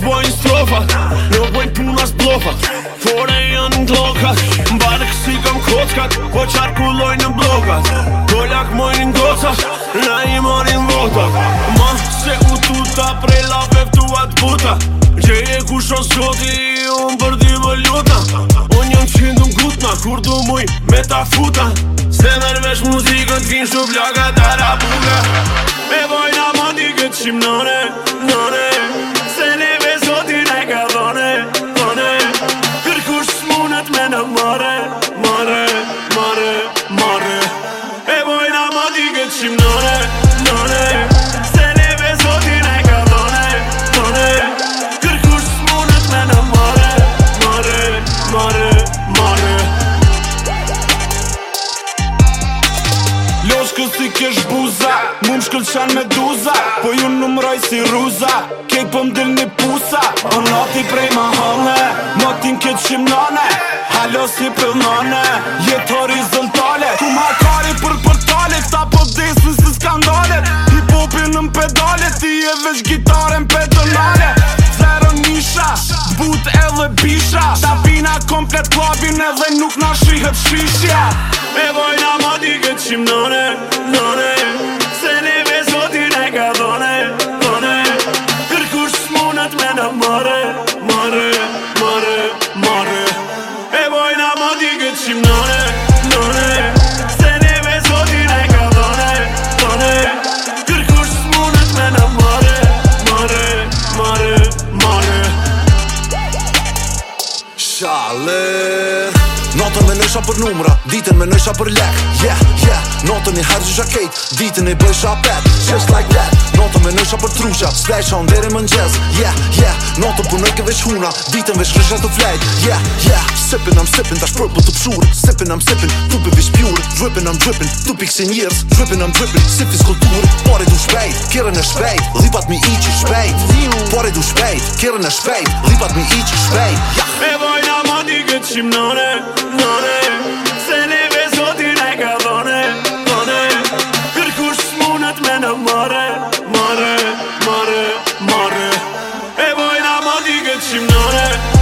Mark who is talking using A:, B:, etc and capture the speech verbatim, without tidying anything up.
A: t'bojnë strofat, nuk bojnë puna s'blofat. Fore janë n'glokat, m'bare kësi kam kockat, po qarkulloj në blokat. Kollak mojnë n'gocat, na i marin votat. Ma se u tuta prej lave vtuat buta, gjeje ku shon soti, unë për di më luta. Unë jam qindu m'gutna, kur du muj me ta futa. Se nërvesh muzikën t'vin shu vlaga tara buga. Me vojna ma di këtë shimnone, none, se neve zotin e ka dhone, dhone. Kërkush s'munet me në mare, mare, mare, mare. Me vojna ma di këtë shimnone, none, se neve zotin e ka dhone, dhone. Kërkush s'munet me në mare, mare, mare, mare. Loshkës si kesh buza, mu m'shkëlqen me duza, po ju numroj si ruza, kejt po m'dil një pusa. O nati prej ma hane, natin këtë shimnane, halo si pëllnane, jet horizontale. Ku ma kari për portale, këta po desin si skandalet. Hip-hopin në pedalet, ti e veç gitaren pedonale. Zero nisha, t'but edhe bisha, ta pina komplet klabin edhe nuk na shihet shishja. Me vojna ma di këtë shimnone, none, se neve zotin e ka dhone, dhone. Kërkush s'munet me në mare, mare, mare, mare. Me vojna ma di këtë shimnone, none, se neve zotin e ka dhone, dhone. Kërkush s'munet me në mare, mare, mare, mare.
B: Shale Notën me nësha për numra, ditën me nësha për lek. Yeah, yeah, notën i hergjësha kejt, ditën i bëjsha pet. Just like that, notën me nësha për trusha, s'vejqa unë deri mëngjes. Yeah, yeah, notën punoj ke veç huna, ditën veç krysha të flejt. Yeah, yeah, sippin I'm sippin, tash purple të pshur. Sippin I'm sippin, tupi vish pjur. Drippin I'm drippin, tu pikë njërës. Drippin I'm drippin, si fiskultur. Pare du shpejt, kjerën e shpejt, lipat mi iqi shpejt. Pare du shpejt, kjerën e shpejt, lipat mi iqi shpejt. Yeah.
A: Me vojna ma di këtë shimnone, none, se neve zotin e ka dhone, dhone. Kërkush s'munet me në mare, mare, mare, mare. Me vojna ma di këtë shimnone,